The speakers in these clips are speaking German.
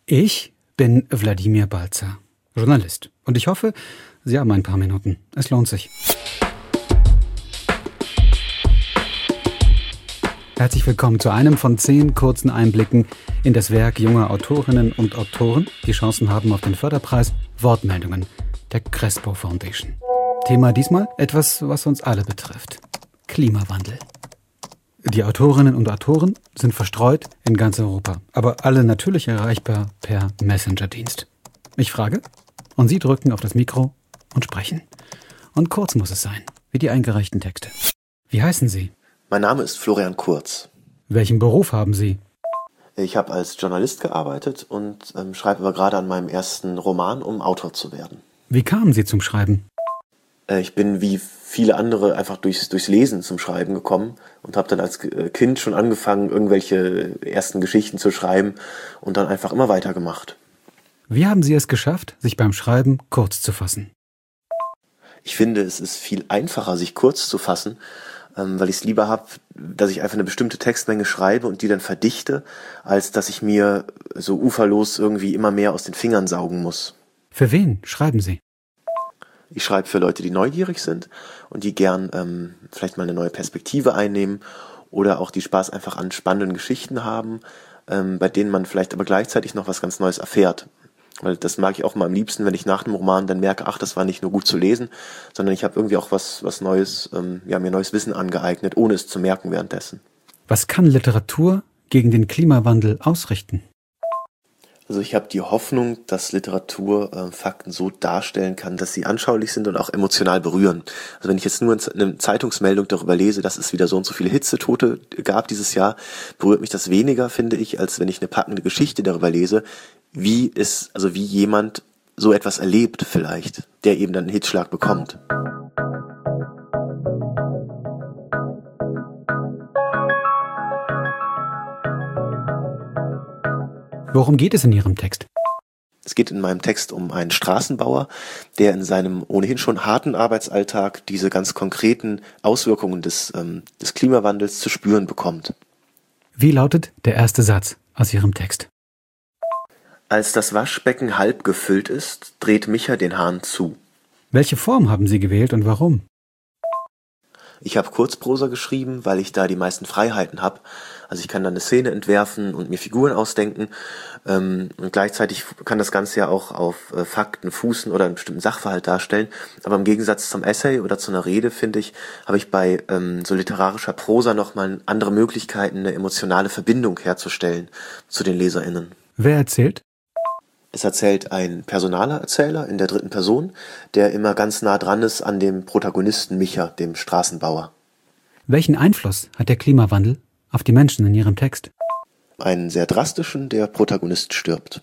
Ich bin Wladimir Balzer, Journalist. Und ich hoffe, Sie haben ein paar Minuten. Es lohnt sich. Herzlich willkommen zu einem von 10 kurzen Einblicken in das Werk junger Autorinnen und Autoren, die Chancen haben auf den Förderpreis Wortmeldungen der Crespo Foundation. Thema diesmal etwas, was uns alle betrifft: Klimawandel. Die Autorinnen und Autoren sind verstreut in ganz Europa, aber alle natürlich erreichbar per Messenger-Dienst. Ich frage und Sie drücken auf das Mikro und sprechen. Und kurz muss es sein, wie die eingereichten Texte. Wie heißen Sie? Mein Name ist Florian Kurz. Welchen Beruf haben Sie? Ich habe als Journalist gearbeitet und schreibe aber gerade an meinem ersten Roman, um Autor zu werden. Wie kamen Sie zum Schreiben? Ich bin wie viele andere einfach durchs Lesen zum Schreiben gekommen und habe dann als Kind schon angefangen, irgendwelche ersten Geschichten zu schreiben und dann einfach immer weitergemacht. Wie haben Sie es geschafft, sich beim Schreiben kurz zu fassen? Ich finde, es ist viel einfacher, sich kurz zu fassen, weil ich es lieber habe, dass ich einfach eine bestimmte Textmenge schreibe und die dann verdichte, als dass ich mir so uferlos irgendwie immer mehr aus den Fingern saugen muss. Für wen schreiben Sie? Ich schreibe für Leute, die neugierig sind und die gern vielleicht mal eine neue Perspektive einnehmen oder auch die Spaß einfach an spannenden Geschichten haben, bei denen man vielleicht aber gleichzeitig noch was ganz Neues erfährt. Weil das mag ich auch mal am liebsten, wenn ich nach dem Roman dann merke, ach, das war nicht nur gut zu lesen, sondern ich habe irgendwie auch was Neues, mir neues Wissen angeeignet, ohne es zu merken währenddessen. Was kann Literatur gegen den Klimawandel ausrichten? Also ich habe die Hoffnung, dass Literatur Fakten so darstellen kann, dass sie anschaulich sind und auch emotional berühren. Also wenn ich jetzt nur eine Zeitungsmeldung darüber lese, dass es wieder so und so viele Hitzetote gab dieses Jahr, berührt mich das weniger, finde ich, als wenn ich eine packende Geschichte darüber lese, wie jemand so etwas erlebt vielleicht, der eben dann einen Hitzschlag bekommt. Worum geht es in Ihrem Text? Es geht in meinem Text um einen Straßenbauer, der in seinem ohnehin schon harten Arbeitsalltag diese ganz konkreten Auswirkungen des Klimawandels zu spüren bekommt. Wie lautet der erste Satz aus Ihrem Text? Als das Waschbecken halb gefüllt ist, dreht Micha den Hahn zu. Welche Form haben Sie gewählt und warum? Ich habe Kurzprosa geschrieben, weil ich da die meisten Freiheiten habe. Also ich kann dann eine Szene entwerfen und mir Figuren ausdenken. Und gleichzeitig kann das Ganze ja auch auf Fakten fußen oder einen bestimmten Sachverhalt darstellen. Aber im Gegensatz zum Essay oder zu einer Rede, finde ich, habe ich bei so literarischer Prosa nochmal andere Möglichkeiten, eine emotionale Verbindung herzustellen zu den LeserInnen. Wer erzählt? Es erzählt ein personaler Erzähler in der dritten Person, der immer ganz nah dran ist an dem Protagonisten Micha, dem Straßenbauer. Welchen Einfluss hat der Klimawandel auf die Menschen in Ihrem Text? Einen sehr drastischen, der Protagonist stirbt.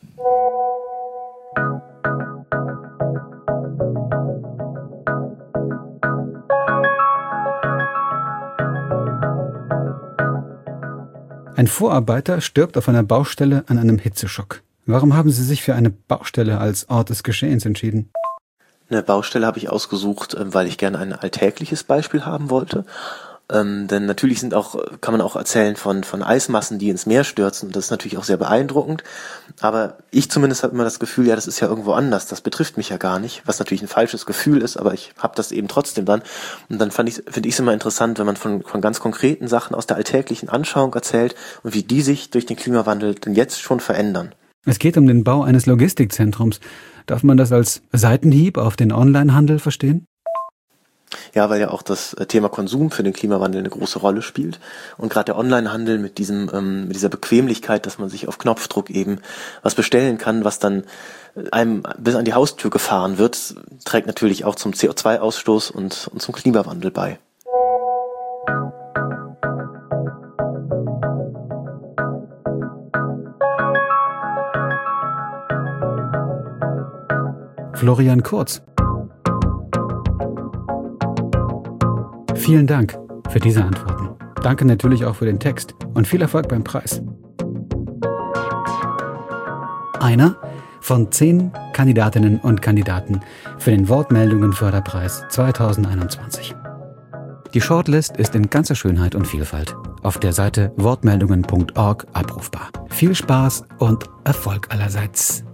Ein Vorarbeiter stirbt auf einer Baustelle an einem Hitzeschock. Warum haben Sie sich für eine Baustelle als Ort des Geschehens entschieden? Eine Baustelle habe ich ausgesucht, weil ich gerne ein alltägliches Beispiel haben wollte. Denn natürlich kann man auch erzählen von Eismassen, die ins Meer stürzen. Das ist natürlich auch sehr beeindruckend. Aber ich zumindest habe immer das Gefühl, ja, das ist ja irgendwo anders. Das betrifft mich ja gar nicht. Was natürlich ein falsches Gefühl ist, aber ich habe das eben trotzdem dann. Und dann finde ich es immer interessant, wenn man von ganz konkreten Sachen aus der alltäglichen Anschauung erzählt und wie die sich durch den Klimawandel denn jetzt schon verändern. Es geht um den Bau eines Logistikzentrums. Darf man das als Seitenhieb auf den Onlinehandel verstehen? Ja, weil ja auch das Thema Konsum für den Klimawandel eine große Rolle spielt. Und gerade der Onlinehandel mit dieser Bequemlichkeit, dass man sich auf Knopfdruck eben was bestellen kann, was dann einem bis an die Haustür gefahren wird, trägt natürlich auch zum CO2-Ausstoß und zum Klimawandel bei. Florian Kurz. Vielen Dank für diese Antworten. Danke natürlich auch für den Text und viel Erfolg beim Preis. Einer von 10 Kandidatinnen und Kandidaten für den Wortmeldungen-Förderpreis 2021. Die Shortlist ist in ganzer Schönheit und Vielfalt auf der Seite wortmeldungen.org abrufbar. Viel Spaß und Erfolg allerseits.